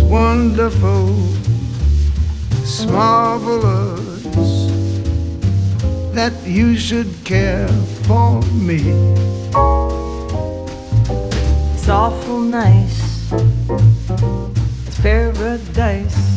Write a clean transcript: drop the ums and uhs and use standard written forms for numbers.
wonderful, it's marvelous that you should care for me. It's awful nice, it's paradise.